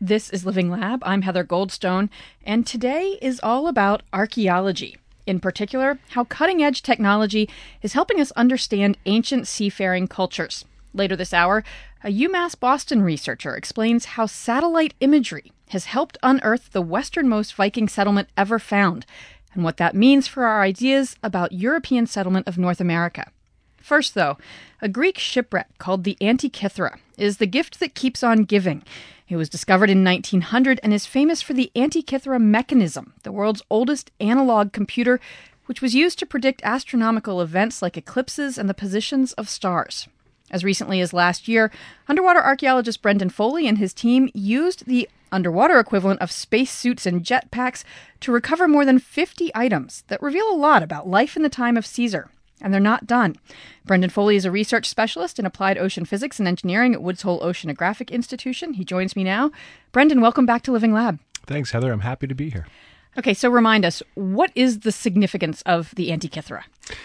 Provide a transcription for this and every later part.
This is Living Lab. I'm Heather Goldstone, and today is all about archaeology. In particular, how cutting-edge technology is helping us understand ancient seafaring cultures. Later this hour, a UMass Boston researcher explains how satellite imagery has helped unearth the westernmost Viking settlement ever found, and what that means for our ideas about European settlement of North America. First, though, a Greek shipwreck called the Antikythera is the gift that keeps on giving. It was discovered in 1900 and is famous for the Antikythera mechanism, the world's oldest analog computer, which was used to predict astronomical events like eclipses and the positions of stars. As recently as last year, underwater archaeologist Brendan Foley and his team used the underwater equivalent of spacesuits and jetpacks to recover more than 50 items that reveal a lot about life in the time of Caesar. And they're not done. Brendan Foley is a research specialist in applied ocean physics and engineering at Woods Hole Oceanographic Institution. He joins me now. Brendan, welcome back to Living Lab. Thanks, Heather. I'm happy to be here. Okay, so remind us, what is the significance of the Antikythera?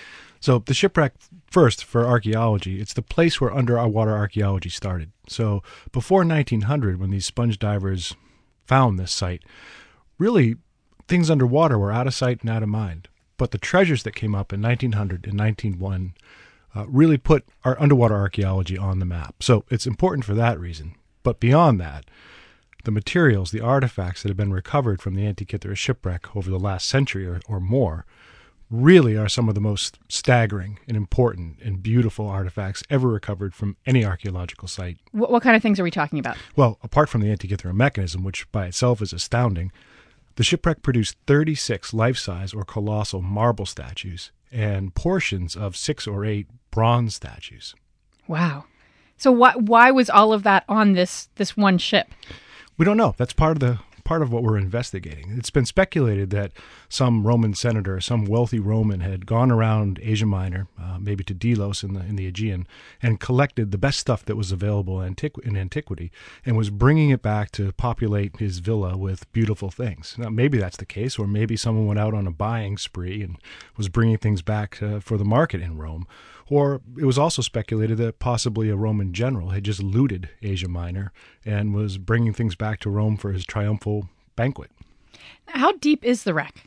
So the shipwreck, first, for archaeology, it's the place where underwater archaeology started. So before 1900, when these sponge divers found this site, really things underwater were out of sight and out of mind. But the treasures that came up in 1900 and 1901 really put our underwater archaeology on the map. So it's important for that reason. But beyond that, the materials, the artifacts that have been recovered from the Antikythera shipwreck over the last century or more really are some of the most staggering and important and beautiful artifacts ever recovered from any archaeological site. What kind of things are we talking about? Well, apart from the Antikythera mechanism, which by itself is astounding, the shipwreck produced 36 life-size or colossal marble statues and portions of 6 or 8 bronze statues. Wow. So why was all of that on this one ship? We don't know. That's part of what we're investigating. It's been speculated that some Roman senator, some wealthy Roman, had gone around Asia Minor, maybe to Delos in the Aegean, and collected the best stuff that was available in antiquity, and was bringing it back to populate his villa with beautiful things. Now, maybe that's the case, or maybe someone went out on a buying spree and was bringing things back for the market in Rome. Or it was also speculated that possibly a Roman general had just looted Asia Minor and was bringing things back to Rome for his triumphal banquet. How deep is the wreck?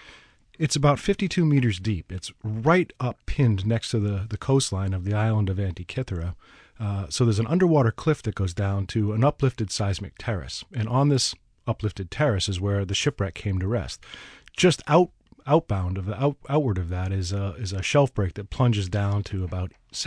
It's about 52 meters deep. It's right up pinned next to the coastline of the island of Antikythera. So there's an underwater cliff that goes down to an uplifted seismic terrace. And on this uplifted terrace is where the shipwreck came to rest. Just outward of that is a shelf break that plunges down to about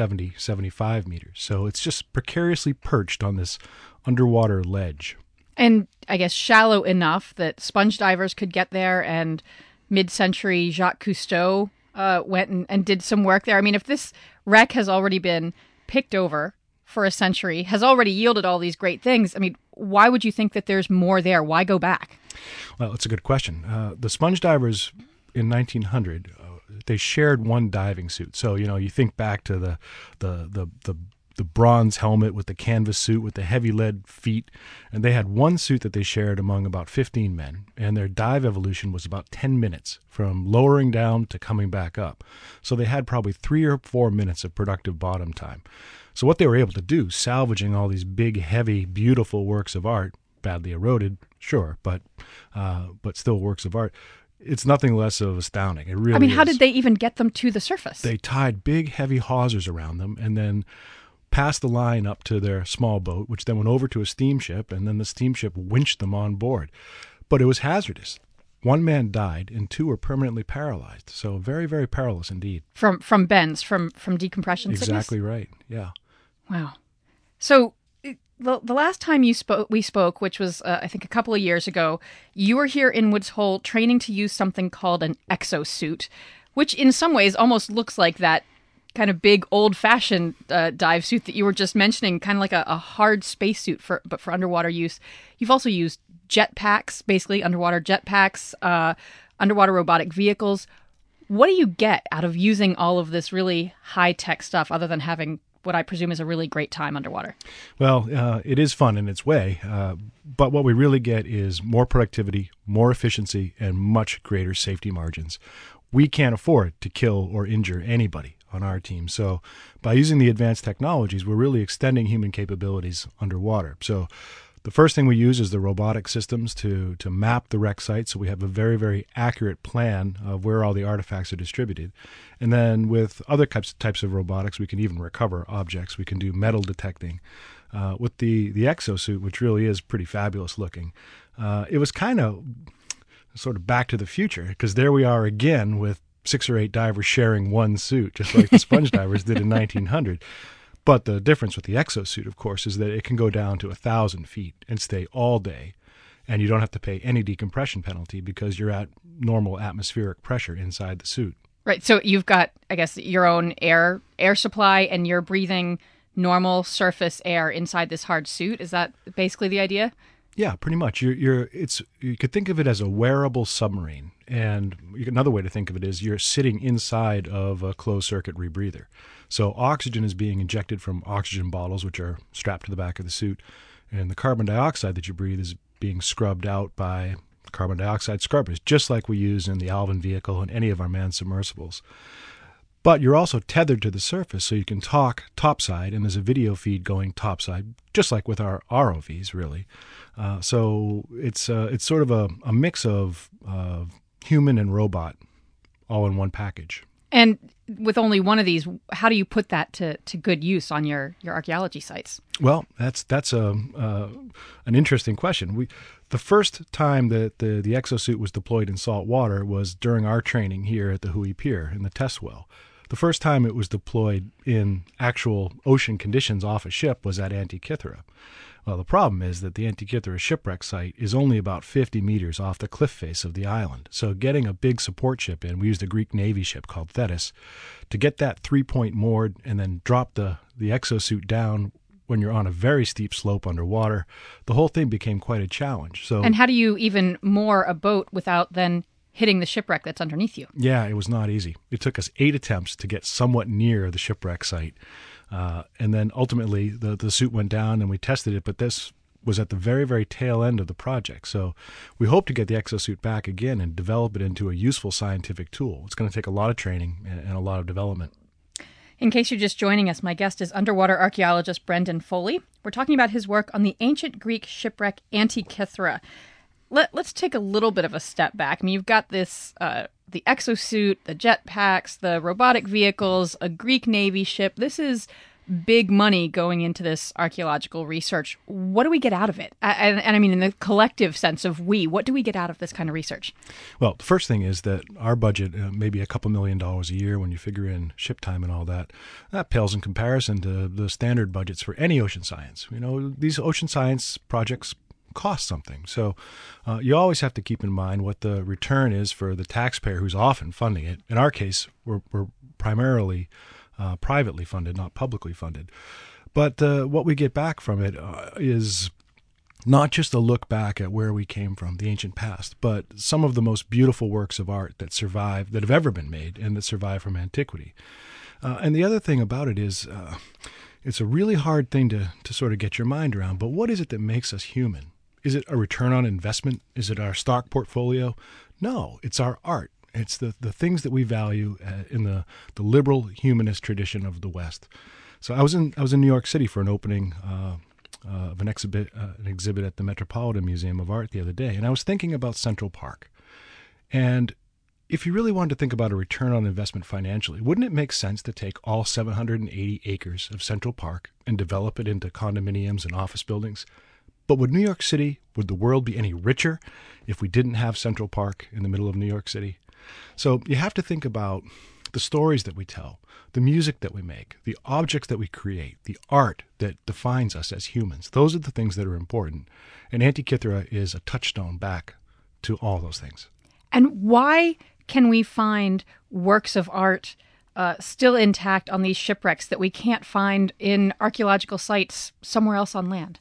75 meters. So it's just precariously perched on this underwater ledge. And I guess shallow enough that sponge divers could get there, and mid-century Jacques Cousteau went and did some work there. I mean, if this wreck has already been picked over for a century, has already yielded all these great things, I mean, why would you think that there's more there? Why go back? Well, it's a good question. The sponge divers in 1900, they shared one diving suit. So, you think back to the bronze helmet with the canvas suit with the heavy lead feet, and they had one suit that they shared among about 15 men, and their dive evolution was about 10 minutes from lowering down to coming back up. So they had probably 3 or 4 minutes of productive bottom time. So what they were able to do, salvaging all these big, heavy, beautiful works of art, badly eroded, sure, but still works of art, it's nothing less of astounding. It really is. I mean, how did they even get them to the surface? They tied big, heavy hawsers around them and then passed the line up to their small boat, which then went over to a steamship, and then the steamship winched them on board. But it was hazardous. 1 man died and 2 were permanently paralyzed. So very, very perilous indeed. From bends, from decompression sickness? Exactly right, yeah. Wow. So the last time we spoke, which was, I think, a couple of years ago, you were here in Woods Hole training to use something called an exosuit, which in some ways almost looks like that kind of big, old-fashioned dive suit that you were just mentioning, kind of like a hard spacesuit, but for underwater use. You've also used jetpacks, basically underwater jetpacks, underwater robotic vehicles. What do you get out of using all of this really high-tech stuff other than having what I presume is a really great time underwater? Well, it is fun in its way, but what we really get is more productivity, more efficiency, and much greater safety margins. We can't afford to kill or injure anybody on our team. So by using the advanced technologies, we're really extending human capabilities underwater. So The first thing we use is the robotic systems to map the wreck site, so we have a very, very accurate plan of where all the artifacts are distributed. And then with other types of robotics, we can even recover objects. We can do metal detecting. With the exosuit, which really is pretty fabulous looking, it was kind of sort of back to the future, because there we are again with 6 or 8 divers sharing one suit, just like the sponge divers did in 1900. But the difference with the exosuit, of course, is that it can go down to 1,000 feet and stay all day, and you don't have to pay any decompression penalty because you're at normal atmospheric pressure inside the suit. Right. So you've got, I guess, your own air supply, and you're breathing normal surface air inside this hard suit. Is that basically the idea? Yeah, pretty much. You could think of it as a wearable submarine, and another way to think of it is you're sitting inside of a closed-circuit rebreather. So oxygen is being injected from oxygen bottles, which are strapped to the back of the suit, and the carbon dioxide that you breathe is being scrubbed out by carbon dioxide scrubbers, just like we use in the Alvin vehicle and any of our manned submersibles. But you're also tethered to the surface, so you can talk topside, and there's a video feed going topside, just like with our ROVs, really. So it's sort of a mix of human and robot all in one package. And with only one of these, how do you put that to good use on your archaeology sites? Well, that's an interesting question. The first time that the exosuit was deployed in salt water was during our training here at the Hui Pier in the test well. The first time it was deployed in actual ocean conditions off a ship was at Antikythera. Well, the problem is that the Antikythera shipwreck site is only about 50 meters off the cliff face of the island. So getting a big support ship in, we used a Greek Navy ship called Thetis, to get that 3-point moored and then drop the exosuit down when you're on a very steep slope underwater, the whole thing became quite a challenge. And how do you even moor a boat without then hitting the shipwreck that's underneath you? Yeah, it was not easy. It took us 8 attempts to get somewhat near the shipwreck site. And then ultimately the suit went down and we tested it, but this was at the very, very tail end of the project. So we hope to get the exosuit back again and develop it into a useful scientific tool. It's going to take a lot of training and a lot of development. In case you're just joining us, my guest is underwater archaeologist Brendan Foley. We're talking about his work on the ancient Greek shipwreck Antikythera. Let's take a little bit of a step back. I mean, you've got this, the exosuit, the jetpacks, the robotic vehicles, a Greek Navy ship. This is big money going into this archaeological research. What do we get out of it? And I mean, in the collective sense of what do we get out of this kind of research? Well, the first thing is that our budget, maybe a couple $1 million a year when you figure in ship time and all that, that pales in comparison to the standard budgets for any ocean science. You know, these ocean science projects cost something. So you always have to keep in mind what the return is for the taxpayer who's often funding it. In our case, we're primarily privately funded, not publicly funded. But what we get back from it is not just a look back at where we came from, the ancient past, but some of the most beautiful works of art that survive, that have ever been made, and that survive from antiquity. And the other thing about it is it's a really hard thing to sort of get your mind around, but what is it that makes us human? Is it a return on investment? Is it our stock portfolio? No, it's our art. It's the things that we value in the liberal humanist tradition of the West. So I was in New York City for an opening of an exhibit at the Metropolitan Museum of Art the other day, and I was thinking about Central Park. And if you really wanted to think about a return on investment financially, wouldn't it make sense to take all 780 acres of Central Park and develop it into condominiums and office buildings? But would the world be any richer if we didn't have Central Park in the middle of New York City? So you have to think about the stories that we tell, the music that we make, the objects that we create, the art that defines us as humans. Those are the things that are important. And Antikythera is a touchstone back to all those things. And why can we find works of art still intact on these shipwrecks that we can't find in archaeological sites somewhere else on land?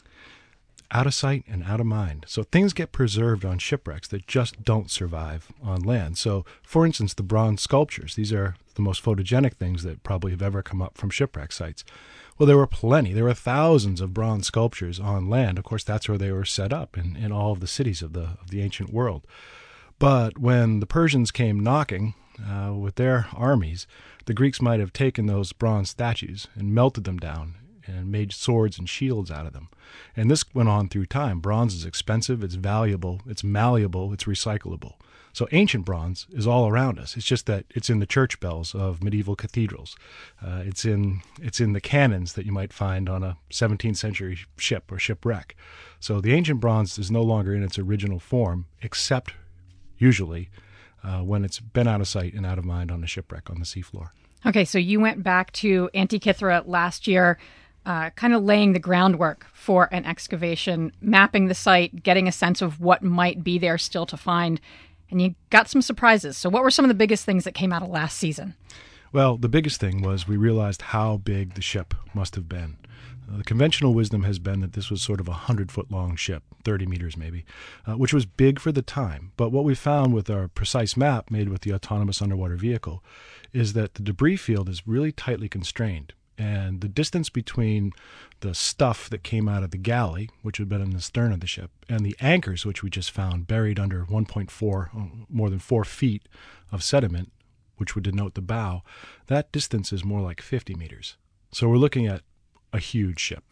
Out of sight and out of mind. So things get preserved on shipwrecks that just don't survive on land. So, for instance, the bronze sculptures, these are the most photogenic things that probably have ever come up from shipwreck sites. Well, there were plenty. There were thousands of bronze sculptures on land. Of course, that's where they were set up in all of the cities of the ancient world. But when the Persians came knocking with their armies, the Greeks might have taken those bronze statues and melted them down and made swords and shields out of them. And this went on through time. Bronze is expensive, it's valuable, it's malleable, it's recyclable. So ancient bronze is all around us. It's just that it's in the church bells of medieval cathedrals. It's in the cannons that you might find on a 17th century ship or shipwreck. So the ancient bronze is no longer in its original form, except usually when it's been out of sight and out of mind on a shipwreck on the seafloor. Okay, so you went back to Antikythera last year, kind of laying the groundwork for an excavation, mapping the site, getting a sense of what might be there still to find. And you got some surprises. So what were some of the biggest things that came out of last season? Well, the biggest thing was we realized how big the ship must have been. The conventional wisdom has been that this was sort of a 100-foot-long ship, 30 meters maybe, which was big for the time. But what we found with our precise map made with the autonomous underwater vehicle is that the debris field is really tightly constrained. And the distance between the stuff that came out of the galley, which had been in the stern of the ship, and the anchors, which we just found buried under 1.4, more than 4 feet of sediment, which would denote the bow, that distance is more like 50 meters. So we're looking at a huge ship.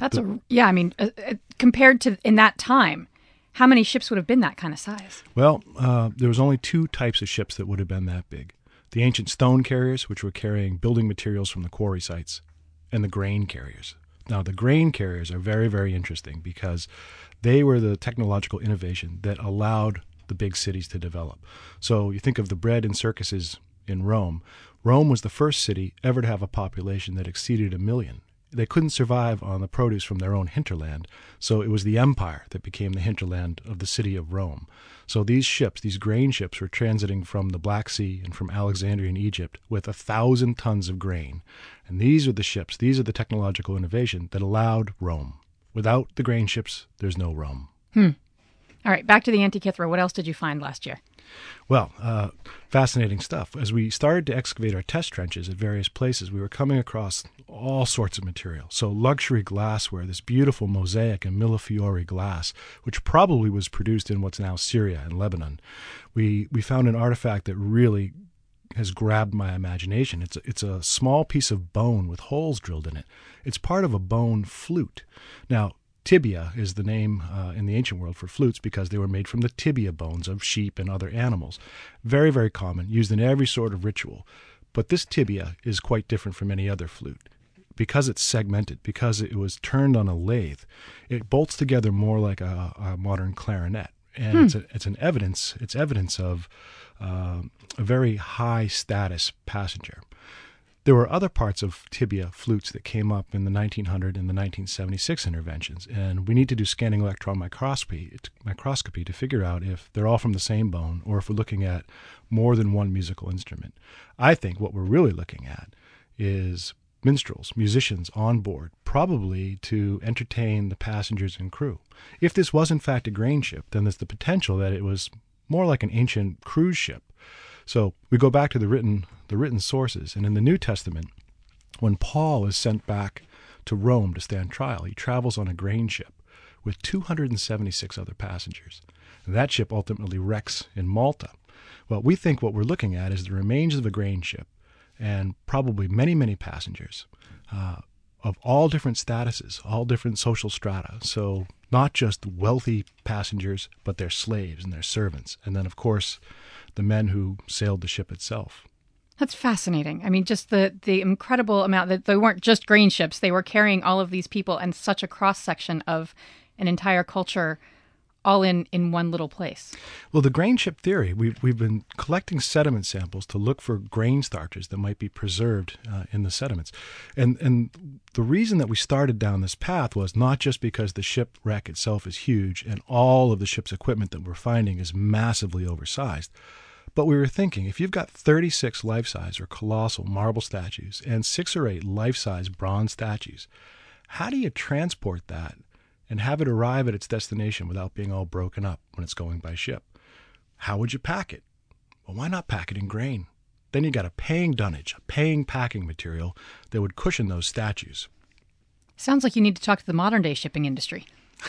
Compared to in that time, how many ships would have been that kind of size? Well, there was only 2 types of ships that would have been that big. The ancient stone carriers, which were carrying building materials from the quarry sites, and the grain carriers. Now, the grain carriers are very, very interesting because they were the technological innovation that allowed the big cities to develop. So you think of the bread and circuses in Rome. Rome was the first city ever to have a population that exceeded 1 million. They couldn't survive on the produce from their own hinterland, so it was the empire that became the hinterland of the city of Rome. So these ships, these grain ships, were transiting from the Black Sea and from Alexandria in Egypt with 1,000 tons of grain. And these are the ships, these are the technological innovation that allowed Rome. Without the grain ships, there's no Rome. All right, back to the Antikythera. What else did you find last year? Well, fascinating stuff. As we started to excavate our test trenches at various places, we were coming across all sorts of material. So luxury glassware, this beautiful mosaic and millefiori glass, which probably was produced in what's now Syria and Lebanon. We found an artifact that really has grabbed my imagination. It's a small piece of bone with holes drilled in it. It's part of a bone flute. Now, tibia is the name in the ancient world for flutes because they were made from the tibia bones of sheep and other animals. Very, very common, used in every sort of ritual. But this tibia is quite different from any other flute. Because it's segmented, because it was turned on a lathe, it bolts together more like a modern clarinet. And it's evidence of a very high status passenger. There were other parts of tibia flutes that came up in the 1900 and the 1976 interventions, and we need to do scanning electron microscopy to figure out if they're all from the same bone or if we're looking at more than one musical instrument. I think what we're really looking at is minstrels, musicians on board, probably to entertain the passengers and crew. If this was in fact a grain ship, then there's the potential that it was more like an ancient cruise ship. So we go back to the written sources, and in the New Testament, when Paul is sent back to Rome to stand trial, he travels on a grain ship with 276 other passengers. And that ship ultimately wrecks in Malta. Well, we think what we're looking at is the remains of a grain ship and probably many, many passengers of all different statuses, all different social strata. So not just wealthy passengers, but their slaves and their servants. And then, of course, the men who sailed the ship itself. That's fascinating. I mean, just the incredible amount that they weren't just grain ships. They were carrying all of these people and such a cross-section of an entire culture all in one little place. Well, the grain ship theory, we've been collecting sediment samples to look for grain starches that might be preserved in the sediments. And the reason that we started down this path was not just because the shipwreck itself is huge and all of the ship's equipment that we're finding is massively oversized, but we were thinking, if you've got 36 life-size or colossal marble statues and 6 or 8 life-size bronze statues, how do you transport that and have it arrive at its destination without being all broken up when it's going by ship? How would you pack it? Well, why not pack it in grain? Then you got a paying dunnage, a paying packing material that would cushion those statues. Sounds like you need to talk to the modern-day shipping industry.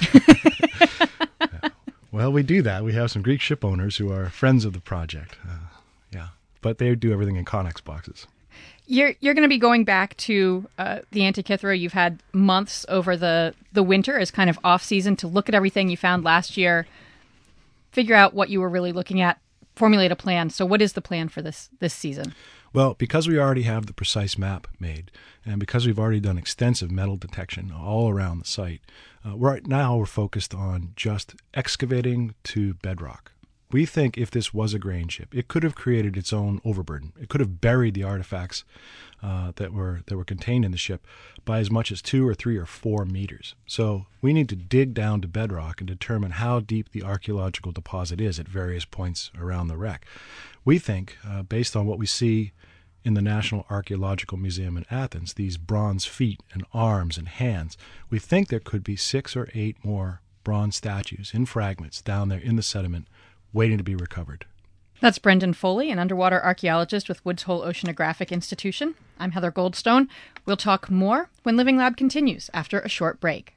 Well, we do that. We have some Greek ship owners who are friends of the project. But they do everything in Connex boxes. You're going to be going back to the Antikythera. You've had months over the winter as kind of off season to look at everything you found last year, figure out what you were really looking at, formulate a plan. So what is the plan for this season? Well, because we already have the precise map made, and because we've already done extensive metal detection all around the site, right now we're focused on just excavating to bedrock. We think if this was a grain ship, it could have created its own overburden. It could have buried the artifacts that were contained in the ship by as much as 2 or 3 or 4 meters. So we need to dig down to bedrock and determine how deep the archaeological deposit is at various points around the wreck. We think, based on what we see in the National Archaeological Museum in Athens, these bronze feet and arms and hands, we think there could be 6 or 8 more bronze statues in fragments down there in the sediment waiting to be recovered. That's Brendan Foley, an underwater archaeologist with Woods Hole Oceanographic Institution. I'm Heather Goldstone. We'll talk more when Living Lab continues after a short break.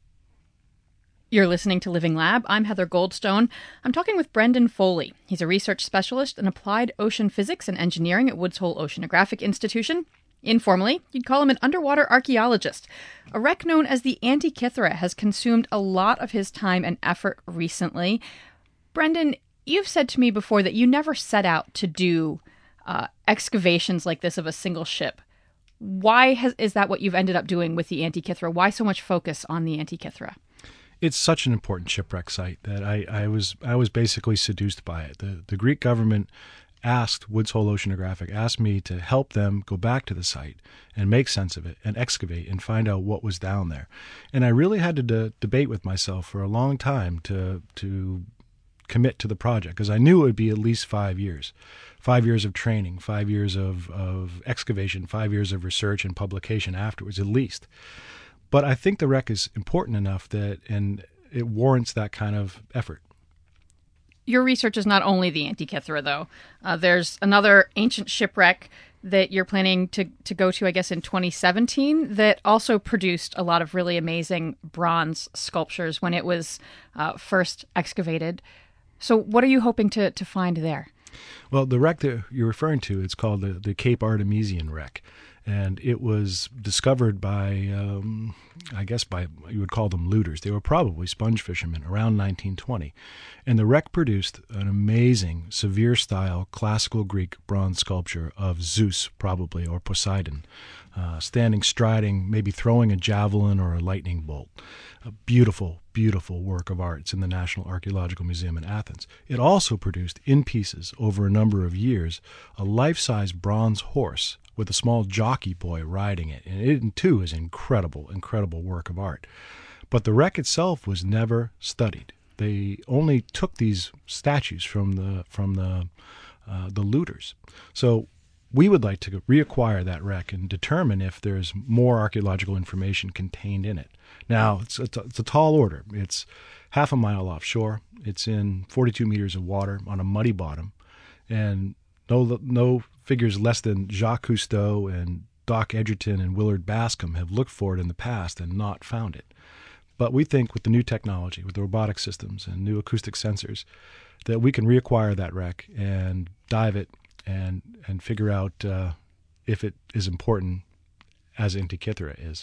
You're listening to Living Lab. I'm Heather Goldstone. I'm talking with Brendan Foley. He's a research specialist in applied ocean physics and engineering at Woods Hole Oceanographic Institution. Informally, you'd call him an underwater archaeologist. A wreck known as the Antikythera has consumed a lot of his time and effort recently. Brendan, you've said to me before that you never set out to do excavations like this of a single ship. Why is that what you've ended up doing with the Antikythera? Why so much focus on the Antikythera? It's such an important shipwreck site that I was basically seduced by it. The Greek government asked Woods Hole Oceanographic, asked me to help them go back to the site and make sense of it and excavate and find out what was down there. And I really had to debate with myself for a long time to commit to the project, because I knew it would be at least 5 years. 5 years of training, 5 years of excavation, 5 years of research and publication afterwards, at least. But I think the wreck is important enough and it warrants that kind of effort. Your research is not only the Antikythera, though. There's another ancient shipwreck that you're planning to go to, I guess, in 2017, that also produced a lot of really amazing bronze sculptures when it was first excavated. So what are you hoping to find there? Well, the wreck that you're referring to, it's called the Cape Artemisian wreck. And it was discovered by, you would call them looters. They were probably sponge fishermen around 1920. And the wreck produced an amazing, severe-style, classical Greek bronze sculpture of Zeus, probably, or Poseidon, standing, striding, maybe throwing a javelin or a lightning bolt. A beautiful, beautiful work of art. It's in the National Archaeological Museum in Athens. It also produced, in pieces, over a number of years, a life-size bronze horse with a small jockey boy riding it. And it, too, is incredible, incredible work of art. But the wreck itself was never studied. They only took these statues from the looters. So we would like to reacquire that wreck and determine if there's more archaeological information contained in it. Now, it's a tall order. It's half a mile offshore. It's in 42 meters of water on a muddy bottom. And no figures less than Jacques Cousteau and Doc Edgerton and Willard Bascom have looked for it in the past and not found it. But we think with the new technology, with the robotic systems and new acoustic sensors, that we can reacquire that wreck and dive it and figure out if it is important as Antikythera is.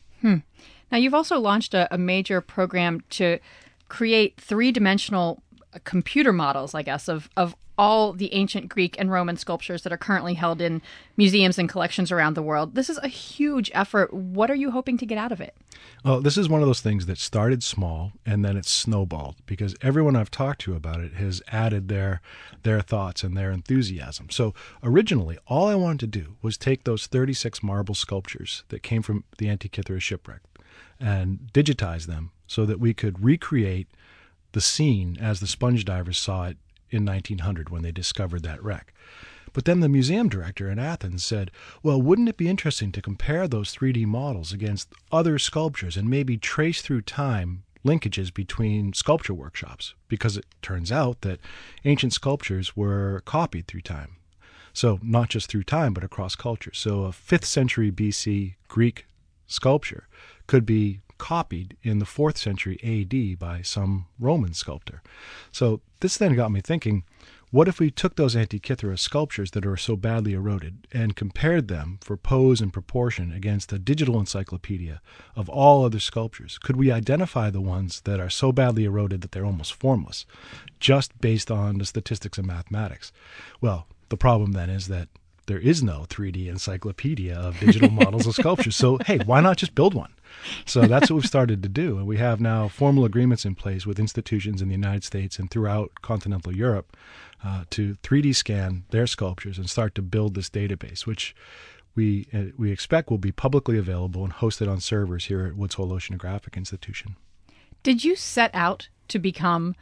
Now, you've also launched a major program to create three-dimensional computer models, I guess, of all the ancient Greek and Roman sculptures that are currently held in museums and collections around the world. This is a huge effort. What are you hoping to get out of it? Well, this is one of those things that started small and then it's snowballed, because everyone I've talked to about it has added their thoughts and their enthusiasm. So originally, all I wanted to do was take those 36 marble sculptures that came from the Antikythera shipwreck and digitize them so that we could recreate the scene as the sponge divers saw it in 1900 when they discovered that wreck. But then the museum director in Athens said, well, wouldn't it be interesting to compare those 3D models against other sculptures and maybe trace through time linkages between sculpture workshops? Because it turns out that ancient sculptures were copied through time. So not just through time, but across cultures. So a 5th century BC Greek sculpture could be copied in the 4th century AD by some Roman sculptor. So this then got me thinking, What if we took those Antikythera sculptures that are so badly eroded and compared them for pose and proportion against a digital encyclopedia of all other sculptures? Could we identify the ones that are so badly eroded that they're almost formless, just based on the statistics and mathematics? Well, the problem then is that there is no 3D encyclopedia of digital models of sculptures. So, hey, why not just build one? So that's what we've started to do. And we have now formal agreements in place with institutions in the United States and throughout continental Europe to 3D scan their sculptures and start to build this database, which we expect will be publicly available and hosted on servers here at Woods Hole Oceanographic Institution. Did you set out to become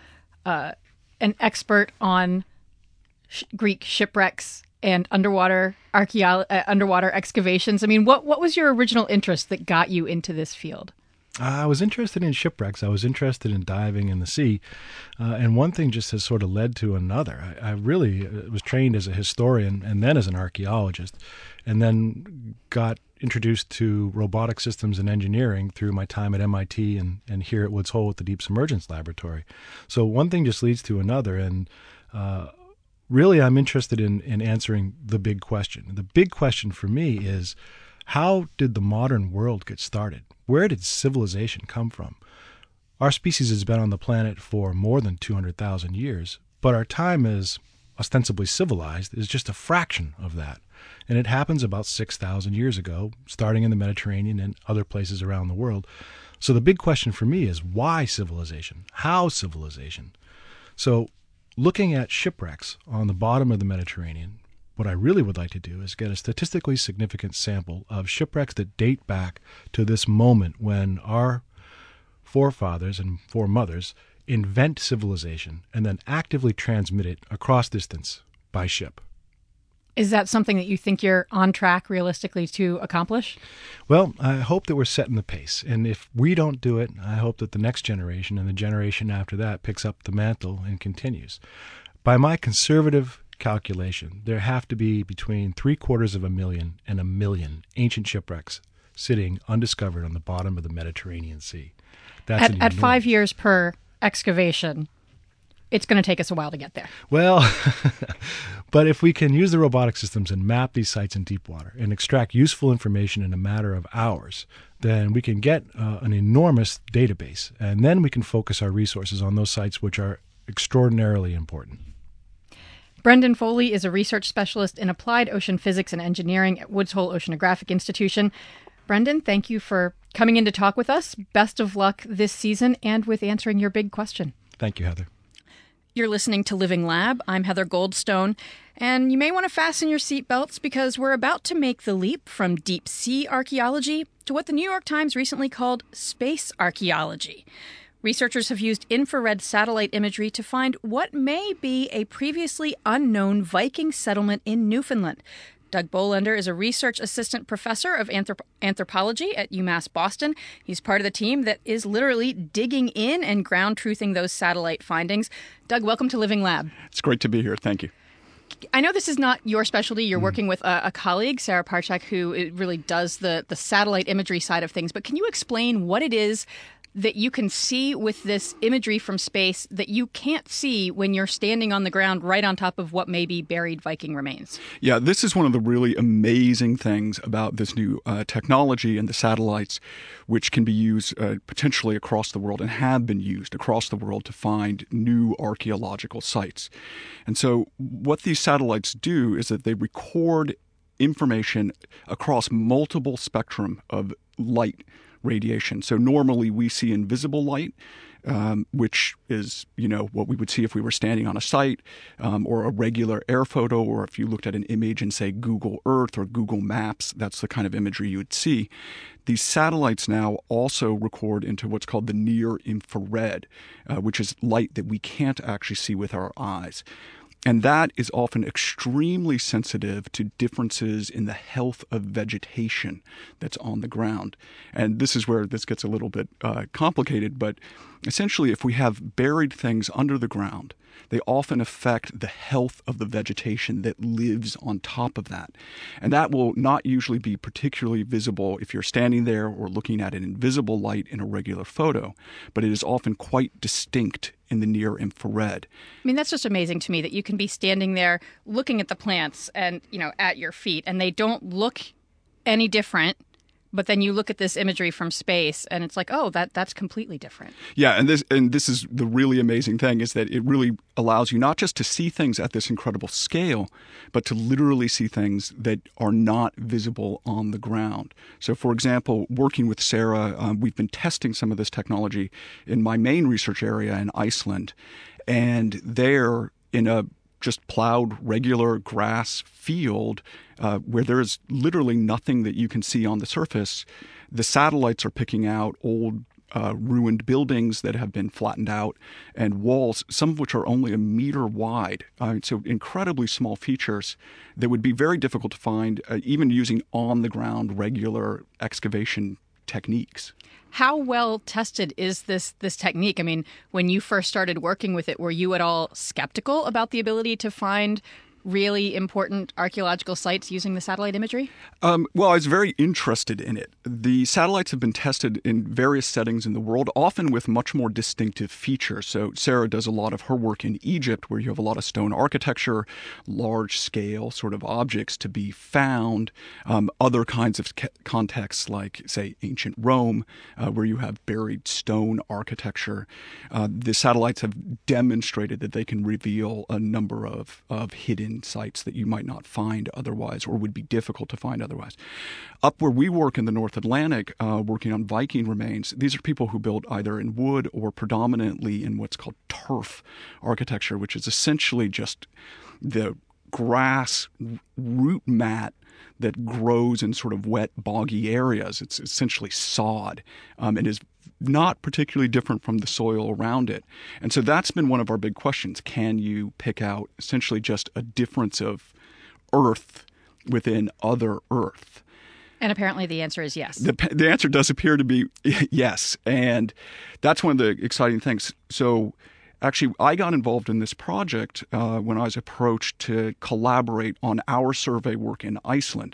an expert on Greek shipwrecks and underwater excavations? I mean, what was your original interest that got you into this field? I was interested in shipwrecks. I was interested in diving in the sea. And one thing just has sort of led to another. I really was trained as a historian and then as an archaeologist, and then got introduced to robotic systems and engineering through my time at MIT and here at Woods Hole with the Deep Submergence Laboratory. So one thing just leads to another. And really, I'm interested in answering the big question. The big question for me is, how did the modern world get started? Where did civilization come from? Our species has been on the planet for more than 200,000 years, but our time as ostensibly civilized is just a fraction of that. And it happens about 6,000 years ago, starting in the Mediterranean and other places around the world. So the big question for me is, why civilization? How civilization? So looking at shipwrecks on the bottom of the Mediterranean, what I really would like to do is get a statistically significant sample of shipwrecks that date back to this moment when our forefathers and foremothers invent civilization and then actively transmit it across distance by ship. Is that something that you think you're on track realistically to accomplish? Well, I hope that we're setting the pace. And if we don't do it, I hope that the next generation and the generation after that picks up the mantle and continues. By my conservative calculation, there have to be between 750,000 and 1 million ancient shipwrecks sitting undiscovered on the bottom of the Mediterranean Sea. That's at 5 years per excavation, it's going to take us a while to get there. Well, but if we can use the robotic systems and map these sites in deep water and extract useful information in a matter of hours, then we can get an enormous database, and then we can focus our resources on those sites which are extraordinarily important. Brendan Foley is a research specialist in applied ocean physics and engineering at Woods Hole Oceanographic Institution. Brendan, thank you for coming in to talk with us. Best of luck this season and with answering your big question. Thank you, Heather. You're listening to Living Lab. I'm Heather Goldstone, and you may want to fasten your seatbelts because we're about to make the leap from deep sea archaeology to what the New York Times recently called space archaeology. Researchers have used infrared satellite imagery to find what may be a previously unknown Viking settlement in Newfoundland. Doug Bolender is a research assistant professor of anthropology at UMass Boston. He's part of the team that is literally digging in and ground truthing those satellite findings. Doug, welcome to Living Lab. It's great to be here. Thank you. I know this is not your specialty. You're working with a colleague, Sarah Parchak, who really does the satellite imagery side of things. But can you explain what it is that you can see with this imagery from space that you can't see when you're standing on the ground right on top of what may be buried Viking remains? Yeah, this is one of the really amazing things about this new technology and the satellites, which can be used potentially across the world and have been used across the world to find new archaeological sites. And so what these satellites do is that they record information across multiple spectrum of light radiation. So normally we see invisible light, which is, what we would see if we were standing on a site, or a regular air photo, or if you looked at an image in, say, Google Earth or Google Maps, that's the kind of imagery you would see. These satellites now also record into what's called the near infrared, which is light that we can't actually see with our eyes. And that is often extremely sensitive to differences in the health of vegetation that's on the ground. And this is where this gets a little bit complicated, but essentially if we have buried things under the ground they often affect the health of the vegetation that lives on top of that. And that will not usually be particularly visible if you're standing there or looking at an invisible light in a regular photo, but it is often quite distinct in the near infrared. I mean, that's just amazing to me that you can be standing there looking at the plants and, at your feet, and they don't look any different. But then you look at this imagery from space, and it's like, oh, that's completely different. Yeah, and this is the really amazing thing, is that it really allows you not just to see things at this incredible scale, but to literally see things that are not visible on the ground. So, for example, working with Sarah, we've been testing some of this technology in my main research area in Iceland, and there in a just plowed regular grass field where there is literally nothing that you can see on the surface, the satellites are picking out old ruined buildings that have been flattened out and walls, some of which are only a meter wide. So incredibly small features that would be very difficult to find even using on-the-ground regular excavation techniques. How well tested is this technique? I mean, when you first started working with it, were you at all skeptical about the ability to find really important archaeological sites using the satellite imagery? Well, I was very interested in it. The satellites have been tested in various settings in the world, often with much more distinctive features. So Sarah does a lot of her work in Egypt, where you have a lot of stone architecture, large-scale sort of objects to be found. Other kinds of contexts, like, say, ancient Rome, where you have buried stone architecture. The satellites have demonstrated that they can reveal a number of hidden sites that you might not find otherwise, or would be difficult to find otherwise. Up where we work in the North Atlantic, working on Viking remains, these are people who build either in wood or predominantly in what's called turf architecture, which is essentially just the grass root mat that grows in sort of wet, boggy areas. It's essentially sod and is not particularly different from the soil around it. And so that's been one of our big questions. Can you pick out essentially just a difference of earth within other earth? And apparently the answer is yes. The answer does appear to be yes. And that's one of the exciting things. So actually, I got involved in this project when I was approached to collaborate on our survey work in Iceland.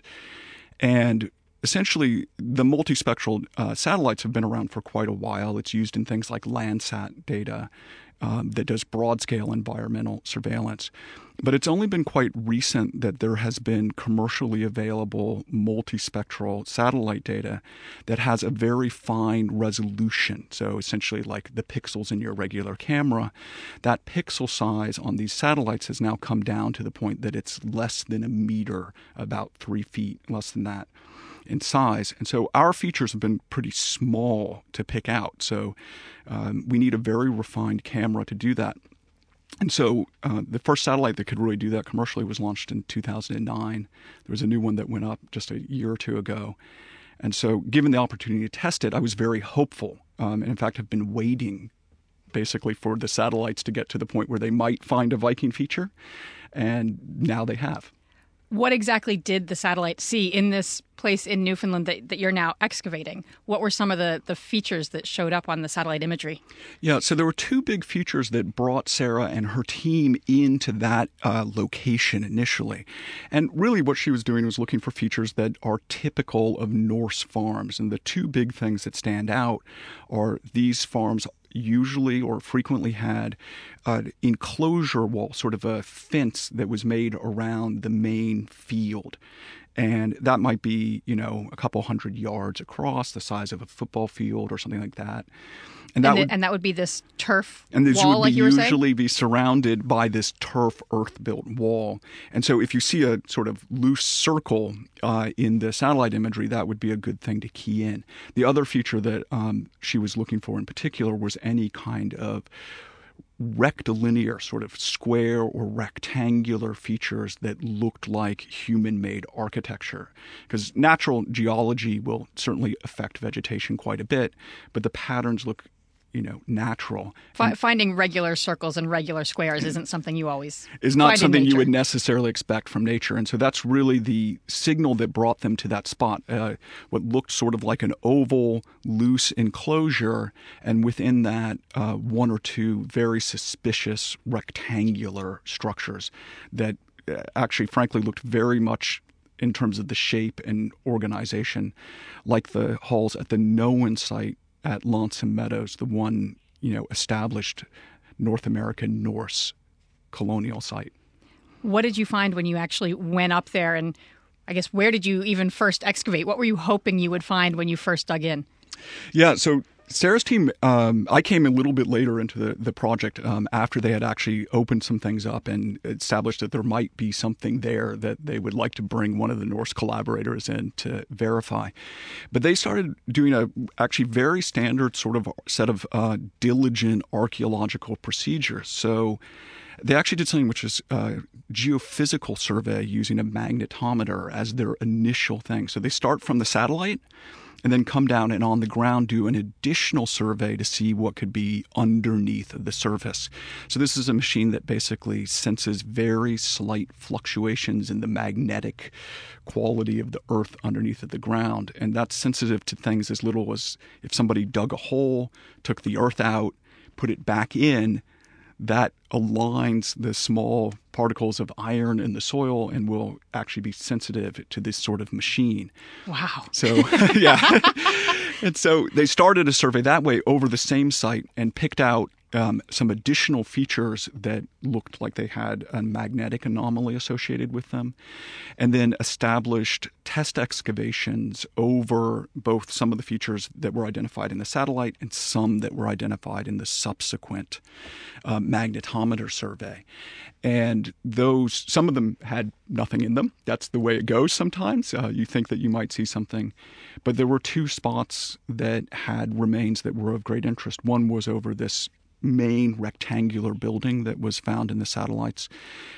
And essentially, the multispectral satellites have been around for quite a while. It's used in things like Landsat data that does broad-scale environmental surveillance. But it's only been quite recent that there has been commercially available multispectral satellite data that has a very fine resolution. So essentially like the pixels in your regular camera. That pixel size on these satellites has now come down to the point that it's less than a meter, about 3 feet, less than that in size. And so our features have been pretty small to pick out. So we need a very refined camera to do that. And so the first satellite that could really do that commercially was launched in 2009. There was a new one that went up just a year or two ago. And so given the opportunity to test it, I was very hopeful. And in fact, have been waiting basically for the satellites to get to the point where they might find a Viking feature. And now they have. What exactly did the satellite see in this place in Newfoundland that you're now excavating? What were some of the features that showed up on the satellite imagery? Yeah, so there were two big features that brought Sarah and her team into that location initially. And really what she was doing was looking for features that are typical of Norse farms. And the two big things that stand out are these farms usually or frequently had an enclosure wall, sort of a fence that was made around the main field. And that might be, a couple hundred yards across, the size of a football field or something like that. And that would be this turf and this wall, would like you were saying? usually be surrounded by this turf earth-built wall. And so if you see a sort of loose circle in the satellite imagery, that would be a good thing to key in. The other feature that she was looking for in particular was any kind of rectilinear, sort of square or rectangular features that looked like human-made architecture. Because natural geology will certainly affect vegetation quite a bit, but the patterns look natural. Finding regular circles and regular squares isn't something you always is not find something in you nature. would necessarily expect from nature. And so that's really the signal that brought them to that spot, what looked sort of like an oval, loose enclosure, and within that, one or two very suspicious rectangular structures that actually, frankly, looked very much in terms of the shape and organization like the hulls at the Nowen site at Lonesome Meadows, the one, established North American Norse colonial site. What did you find when you actually went up there? And I guess, where did you even first excavate? What were you hoping you would find when you first dug in? Yeah, so Sarah's team, I came a little bit later into the project after they had actually opened some things up and established that there might be something there that they would like to bring one of the Norse collaborators in to verify. But they started doing a actually very standard sort of set of diligent archaeological procedures. So they actually did something which is a geophysical survey using a magnetometer as their initial thing. So they start from the satellite and then come down and on the ground do an additional survey to see what could be underneath the surface. So this is a machine that basically senses very slight fluctuations in the magnetic quality of the earth underneath of the ground. And that's sensitive to things as little as if somebody dug a hole, took the earth out, put it back in, that aligns the small particles of iron in the soil and will actually be sensitive to this sort of machine. Wow. So, yeah. And so they started a survey that way over the same site and picked out some additional features that looked like they had a magnetic anomaly associated with them, and then established test excavations over both some of the features that were identified in the satellite and some that were identified in the subsequent magnetometer survey. And some of them had nothing in them. That's the way it goes sometimes. You think that you might see something. But there were two spots that had remains that were of great interest. One was over this main rectangular building that was found in the satellites.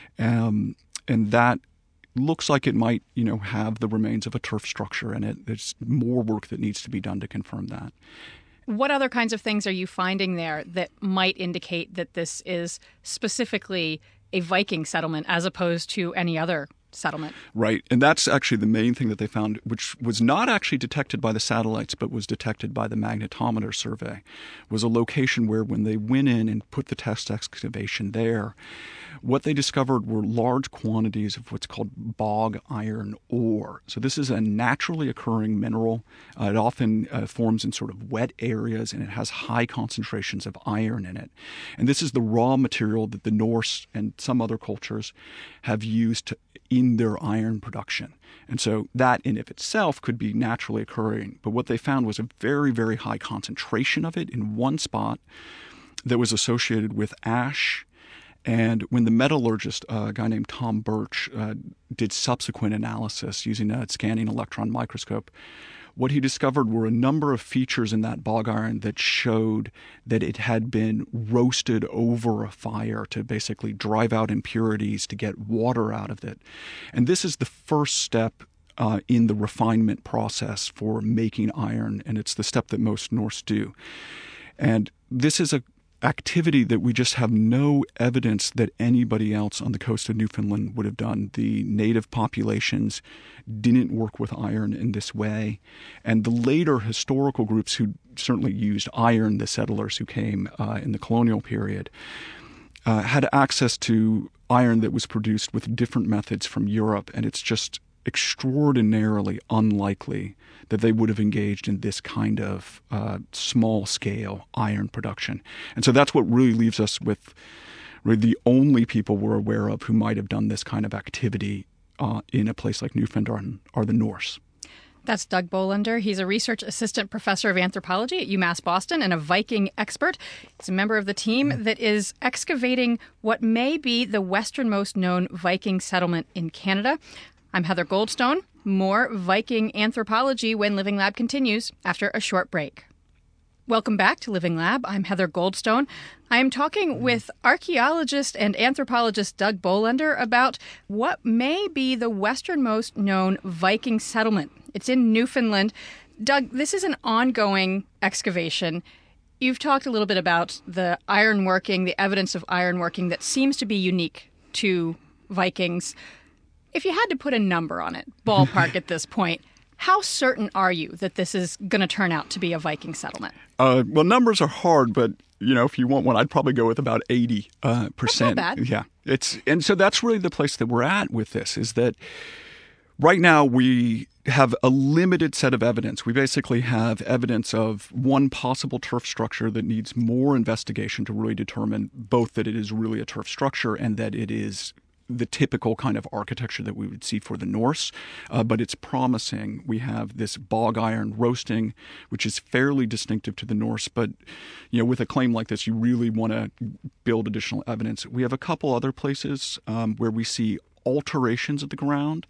And that looks like it might, have the remains of a turf structure in it. There's more work that needs to be done to confirm that. What other kinds of things are you finding there that might indicate that this is specifically a Viking settlement as opposed to any other settlement? Right. And that's actually the main thing that they found, which was not actually detected by the satellites, but was detected by the magnetometer survey, was a location where when they went in and put the test excavation there, what they discovered were large quantities of what's called bog iron ore. So this is a naturally occurring mineral. It often forms in sort of wet areas, and it has high concentrations of iron in it. And this is the raw material that the Norse and some other cultures have used in their iron production. And so that in of itself could be naturally occurring. But what they found was a very, very high concentration of it in one spot that was associated with ash. And when the metallurgist, a guy named Tom Birch, did subsequent analysis using a scanning electron microscope, what he discovered were a number of features in that bog iron that showed that it had been roasted over a fire to basically drive out impurities, to get water out of it. And this is the first step in the refinement process for making iron, and it's the step that most Norse do. And this is a activity that we just have no evidence that anybody else on the coast of Newfoundland would have done. The native populations didn't work with iron in this way. And the later historical groups who certainly used iron, the settlers who came in the colonial period, had access to iron that was produced with different methods from Europe. And it's just extraordinarily unlikely that they would have engaged in this kind of small-scale iron production. And so that's what really leaves us with really the only people we're aware of who might have done this kind of activity in a place like Newfoundland are the Norse. That's Doug Bolander. He's a research assistant professor of anthropology at UMass Boston and a Viking expert. He's a member of the team that is excavating what may be the westernmost known Viking settlement in Canada. I'm Heather Goldstone. More Viking anthropology when Living Lab continues after a short break. Welcome back to Living Lab. I'm Heather Goldstone. I am talking with archaeologist and anthropologist Doug Bolander about what may be the westernmost known Viking settlement. It's in Newfoundland. Doug, this is an ongoing excavation. You've talked a little bit about the ironworking, the evidence of ironworking that seems to be unique to Vikings. If you had to put a number on it, ballpark at this point, how certain are you that this is going to turn out to be a Viking settlement? Well, numbers are hard, but if you want one, I'd probably go with about 80%. That's not bad. Yeah, and so that's really the place that we're at with this. Is that right now we have a limited set of evidence. We basically have evidence of one possible turf structure that needs more investigation to really determine both that it is really a turf structure and that it is the typical kind of architecture that we would see for the Norse, but it's promising. We have this bog iron roasting, which is fairly distinctive to the Norse, but with a claim like this, you really want to build additional evidence. We have a couple other places where we see alterations of the ground,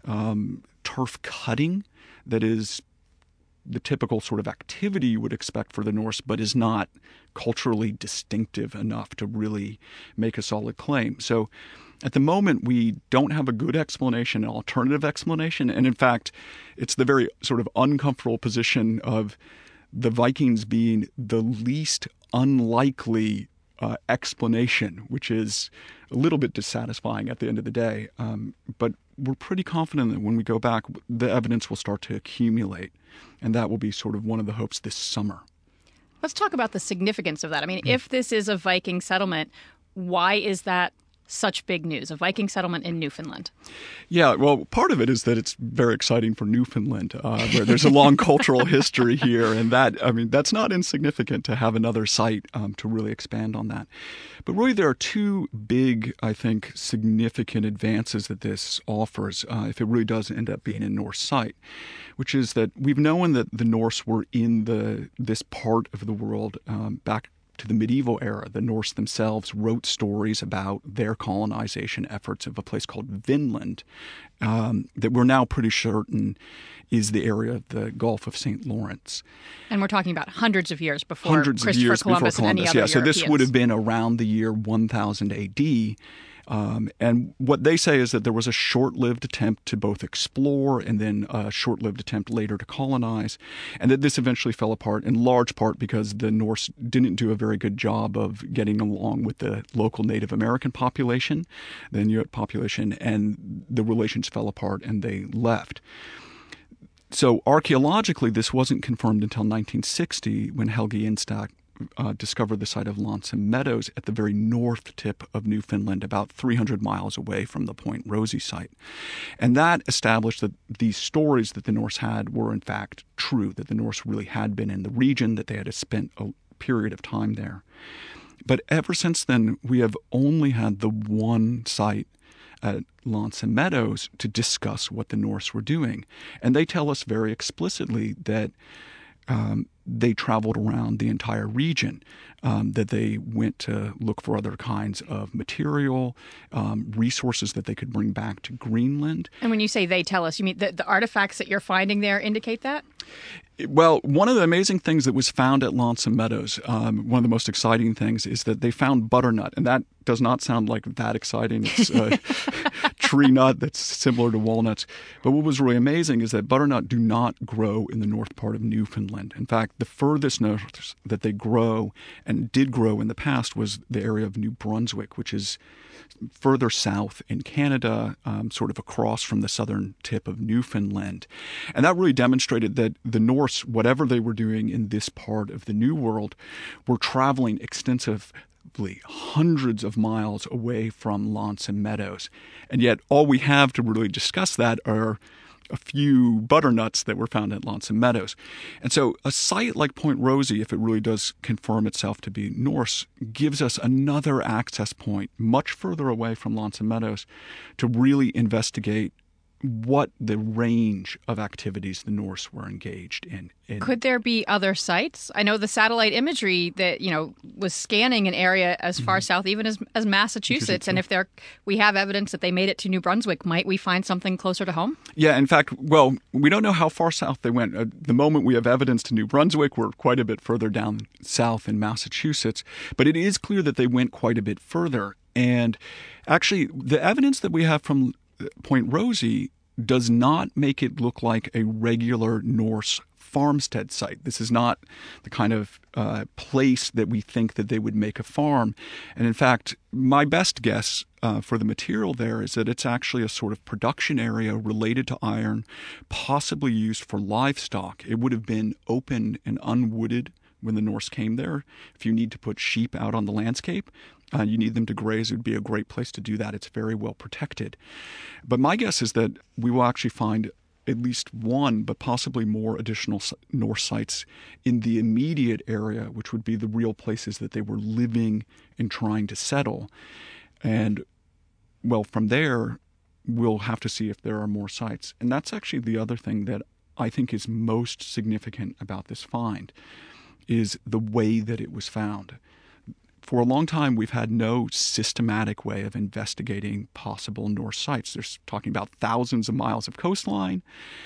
turf cutting, that is the typical sort of activity you would expect for the Norse, but is not culturally distinctive enough to really make a solid claim. So at the moment, we don't have a good explanation, an alternative explanation. And in fact, it's the very sort of uncomfortable position of the Vikings being the least unlikely explanation, which is a little bit dissatisfying at the end of the day. But we're pretty confident that when we go back, the evidence will start to accumulate. And that will be sort of one of the hopes this summer. Let's talk about the significance of that. I mean, if this is a Viking settlement, why is that such big news, a Viking settlement in Newfoundland? Yeah, well, part of it is that it's very exciting for Newfoundland, where there's a long cultural history here, and that's not insignificant to have another site to really expand on that. But really, there are two big, I think, significant advances that this offers, if it really does end up being a Norse site, which is that we've known that the Norse were in this part of the world back to the medieval era. The Norse themselves wrote stories about their colonization efforts of a place called Vinland that we're now pretty certain is the area of the Gulf of St. Lawrence. And we're talking about hundreds of years before Christopher Columbus and any other Europeans. So this would have been around the year 1000 AD. And what they say is that there was a short-lived attempt to both explore and then a short-lived attempt later to colonize, and that this eventually fell apart in large part because the Norse didn't do a very good job of getting along with the local Native American population, the Inuit population, and the relations fell apart and they left. So archaeologically, this wasn't confirmed until 1960 when Helge Ingstad discovered the site of Lonesome Meadows at the very north tip of Newfoundland, about 300 miles away from the Point Rosy site. And that established that these stories that the Norse had were in fact true, that the Norse really had been in the region, that they had spent a period of time there. But ever since then, we have only had the one site at Lonesome Meadows to discuss what the Norse were doing. And they tell us very explicitly that they traveled around the entire region, that they went to look for other kinds of material, resources that they could bring back to Greenland. And when you say they tell us, you mean the artifacts that you're finding there indicate that? Well, one of the amazing things that was found at Lonesome Meadows, one of the most exciting things, is that they found butternut. And that does not sound like that exciting. It's a tree nut that's similar to walnuts. But what was really amazing is that butternut do not grow in the north part of Newfoundland. In fact, the furthest north that they grow and did grow in the past was the area of New Brunswick, which is further south in Canada, sort of across from the southern tip of Newfoundland. And that really demonstrated that the Norse, whatever they were doing in this part of the New World, were traveling extensively, hundreds of miles away from Lonesome Meadows. And yet all we have to really discuss that are a few butternuts that were found at Lonesome Meadows. And so a site like Point Rosy, if it really does confirm itself to be Norse, gives us another access point much further away from Lonesome Meadows to really investigate what the range of activities the Norse were engaged in. Could there be other sites? I know the satellite imagery that, was scanning an area as far south, even as Massachusetts. And if we have evidence that they made it to New Brunswick, might we find something closer to home? Yeah, in fact, well, we don't know how far south they went. The moment we have evidence to New Brunswick, we're quite a bit further down south in Massachusetts. But it is clear that they went quite a bit further. And actually, the evidence that we have from Point Rosy does not make it look like a regular Norse farmstead site. This is not the kind of place that we think that they would make a farm. And in fact, my best guess for the material there is that it's actually a sort of production area related to iron, possibly used for livestock. It would have been open and unwooded when the Norse came there. If you need to put sheep out on the landscape, you need them to graze, it would be a great place to do that. It's very well protected. But my guess is that we will actually find at least one, but possibly more additional Norse sites in the immediate area, which would be the real places that they were living and trying to settle. And, well, from there, we'll have to see if there are more sites. And that's actually the other thing that I think is most significant about this find, is the way that it was found. For a long time, we've had no systematic way of investigating possible Norse sites. There's talking about thousands of miles of coastline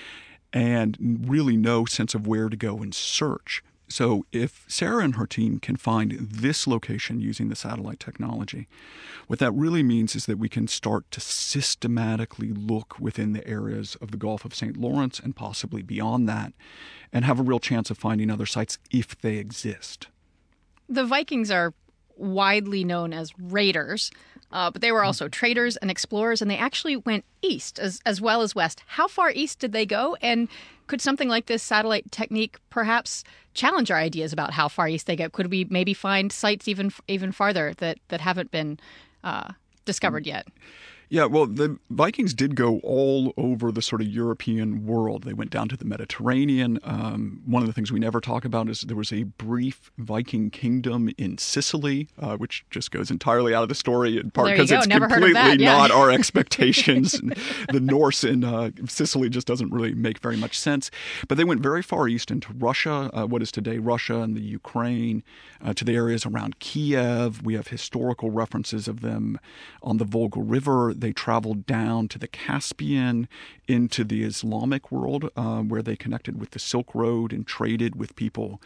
and really no sense of where to go and search. So if Sarah and her team can find this location using the satellite technology, what that really means is that we can start to systematically look within the areas of the Gulf of St. Lawrence and possibly beyond that, and have a real chance of finding other sites if they exist. The Vikings are widely known as raiders, but they were also traders and explorers, and they actually went east as well as west. How far east did they go? And could something like this satellite technique perhaps challenge our ideas about how far east they go? Could we maybe find sites even farther that haven't been discovered yet? Yeah, well, the Vikings did go all over the sort of European world. They went down to the Mediterranean. One of the things we never talk about is there was a brief Viking kingdom in Sicily, which just goes entirely out of the story, in part because it's completely not our expectations. The Norse in Sicily just doesn't really make very much sense. But they went very far east into Russia, what is today Russia and the Ukraine, to the areas around Kiev. We have historical references of them on the Volga River. They traveled down to the Caspian, into the Islamic world, where they connected with the Silk Road and traded with people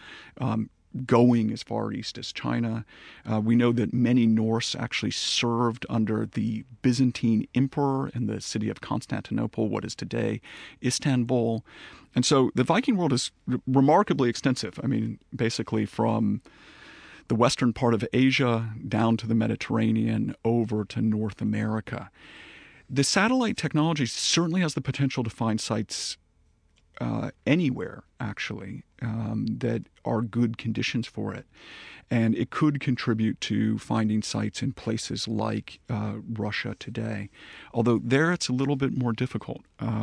going as far east as China. We know that many Norse actually served under the Byzantine emperor in the city of Constantinople, what is today Istanbul. And so the Viking world is remarkably extensive. I mean, basically from the western part of Asia down to the Mediterranean over to North America. The satellite technology certainly has the potential to find sites anywhere, actually, that are good conditions for it. And it could contribute to finding sites in places like Russia today. Although there it's a little bit more difficult.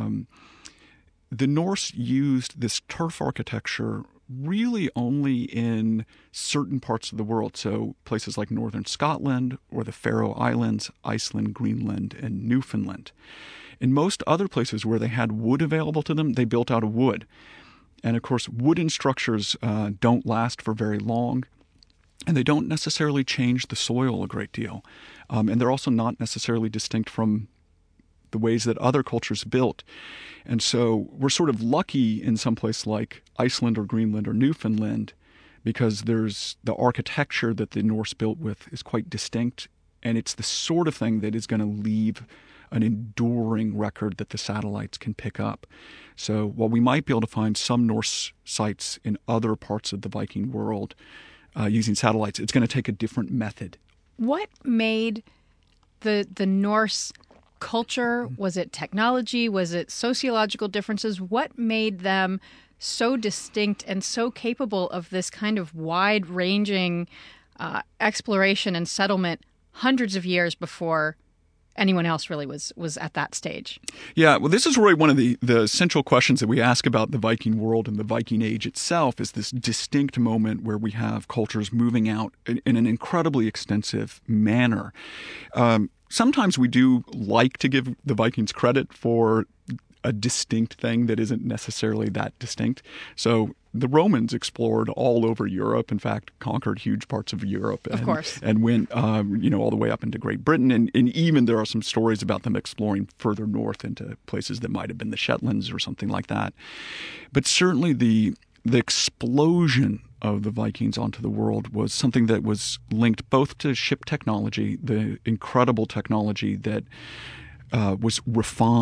The Norse used this turf architecture really only in certain parts of the world. So places like northern Scotland or the Faroe Islands, Iceland, Greenland, and Newfoundland. In most other places where they had wood available to them, they built out of wood. And of course, wooden structures don't last for very long. And they don't necessarily change the soil a great deal. And they're also not necessarily distinct from the ways that other cultures built. And so we're sort of lucky in some place like Iceland or Greenland or Newfoundland because there's the architecture that the Norse built with is quite distinct, and it's the sort of thing that is going to leave an enduring record that the satellites can pick up. So while we might be able to find some Norse sites in other parts of the Viking world using satellites, it's going to take a different method. What made the Norse culture? Was it technology? Was it sociological differences? What made them so distinct and so capable of this kind of wide-ranging exploration and settlement hundreds of years before anyone else really was at that stage? Yeah, well, this is really one of the central questions that we ask about the Viking world and the Viking Age itself, is this distinct moment where we have cultures moving out in an incredibly extensive manner. Sometimes we do like to give the Vikings credit for a distinct thing that isn't necessarily that distinct. So the Romans explored all over Europe, in fact, conquered huge parts of Europe. Of course. And went all the way up into Great Britain. And even there are some stories about them exploring further north into places that might have been the Shetlands or something like that. But certainly the explosion of the Vikings onto the world was something that was linked both to ship technology, the incredible technology that was refined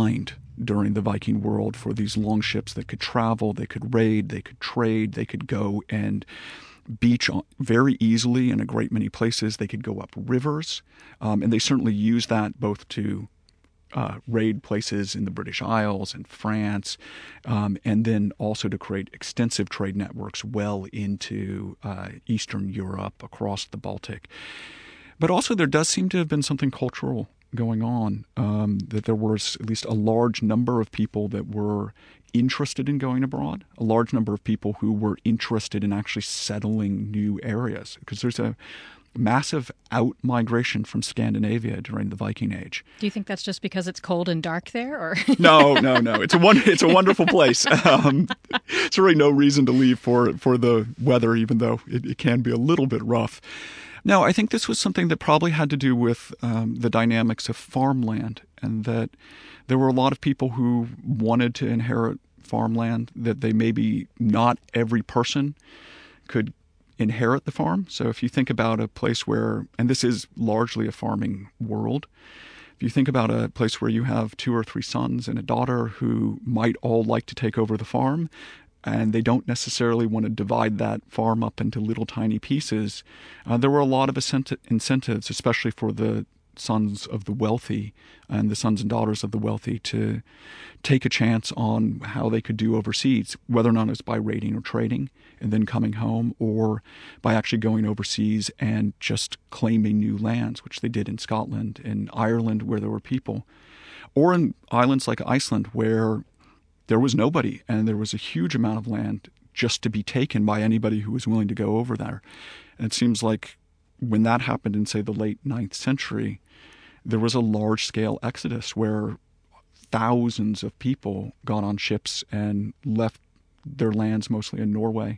during the Viking world for these long ships that could travel, they could raid, they could trade, they could go and beach very easily in a great many places. They could go up rivers, and they certainly used that both to raid places in the British Isles and France, and then also to create extensive trade networks well into Eastern Europe, across the Baltic. But also there does seem to have been something cultural going on, that there was at least a large number of people that were interested in going abroad, a large number of people who were interested in actually settling new areas, because there's a massive out-migration from Scandinavia during the Viking Age. Do you think that's just because it's cold and dark there? Or No. It's a wonderful place. It's really no reason to leave for the weather, even though it can be a little bit rough. No, I think this was something that probably had to do with the dynamics of farmland, and that there were a lot of people who wanted to inherit farmland, that they maybe not every person could inherit the farm. So if you think about a place where, and this is largely a farming world, if you think about a place where you have 2 or 3 sons and a daughter who might all like to take over the farm, and they don't necessarily want to divide that farm up into little tiny pieces, there were a lot of incentives, especially for the sons of the wealthy and the sons and daughters of the wealthy, to take a chance on how they could do overseas, whether or not it's by raiding or trading and then coming home, or by actually going overseas and just claiming new lands, which they did in Scotland and Ireland, where there were people, or in islands like Iceland, where there was nobody and there was a huge amount of land just to be taken by anybody who was willing to go over there. And it seems like when that happened in, say, the late 9th century, there was a large-scale exodus where thousands of people got on ships and left their lands, mostly in Norway,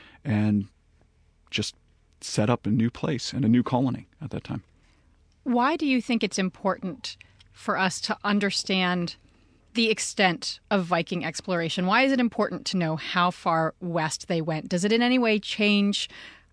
and just set up a new place and a new colony at that time. Why do you think it's important for us to understand the extent of Viking exploration? Why is it important to know how far west they went? Does it in any way change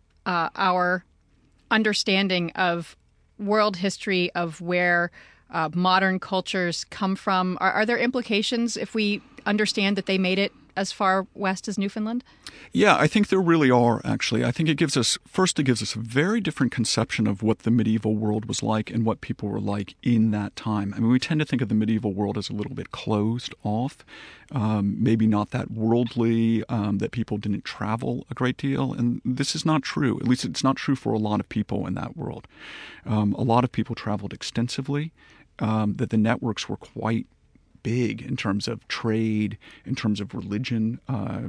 our understanding of world history, of where modern cultures come from? Are there implications if we understand that they made it as far west as Newfoundland? Yeah, I think there really are, actually. I think it gives us a very different conception of what the medieval world was like and what people were like in that time. I mean, we tend to think of the medieval world as a little bit closed off, maybe not that worldly, that people didn't travel a great deal. And this is not true. At least it's not true for a lot of people in that world. A lot of people traveled extensively, that the networks were quite big in terms of trade, in terms of religion.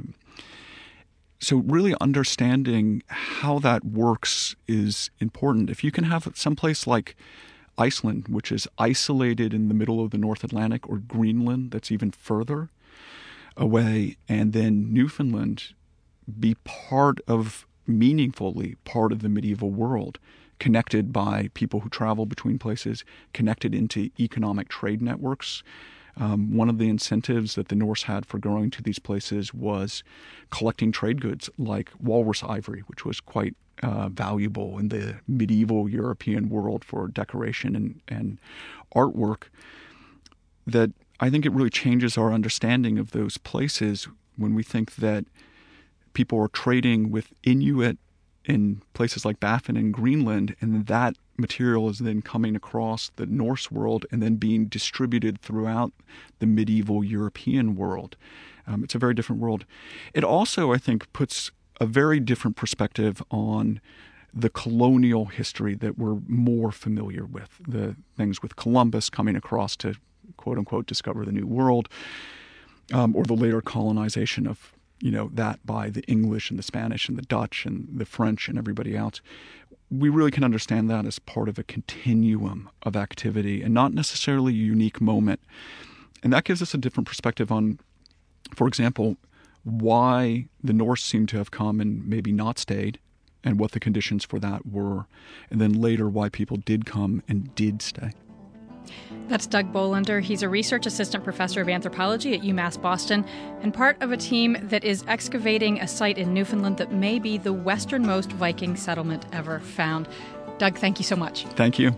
So really understanding how that works is important. If you can have someplace like Iceland, which is isolated in the middle of the North Atlantic, or Greenland, that's even further away, and then Newfoundland be meaningfully part of the medieval world, connected by people who travel between places, connected into economic trade networks. One of the incentives that the Norse had for going to these places was collecting trade goods like walrus ivory, which was quite valuable in the medieval European world for decoration and artwork. That I think it really changes our understanding of those places when we think that people are trading with Inuit in places like Baffin and Greenland, and that material is then coming across the Norse world and then being distributed throughout the medieval European world. It's a very different world. It also, I think, puts a very different perspective on the colonial history that we're more familiar with. The things with Columbus coming across to, quote-unquote, discover the New World, or the later colonization of that by the English and the Spanish and the Dutch and the French and everybody else. We really can understand that as part of a continuum of activity and not necessarily a unique moment. And that gives us a different perspective on, for example, why the Norse seem to have come and maybe not stayed, and what the conditions for that were, and then later why people did come and did stay. That's Doug Bolander. He's a research assistant professor of anthropology at UMass Boston and part of a team that is excavating a site in Newfoundland that may be the westernmost Viking settlement ever found. Doug, thank you so much. Thank you.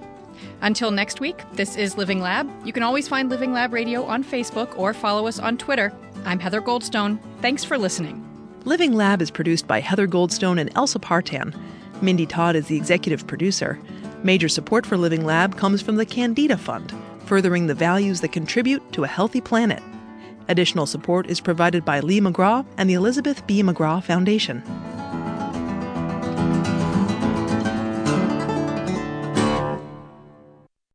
Until next week, this is Living Lab. You can always find Living Lab Radio on Facebook or follow us on Twitter. I'm Heather Goldstone. Thanks for listening. Living Lab is produced by Heather Goldstone and Elsa Partan. Mindy Todd is the executive producer. Major support for Living Lab comes from the Candida Fund, furthering the values that contribute to a healthy planet. Additional support is provided by Lee McGraw and the Elizabeth B. McGraw Foundation.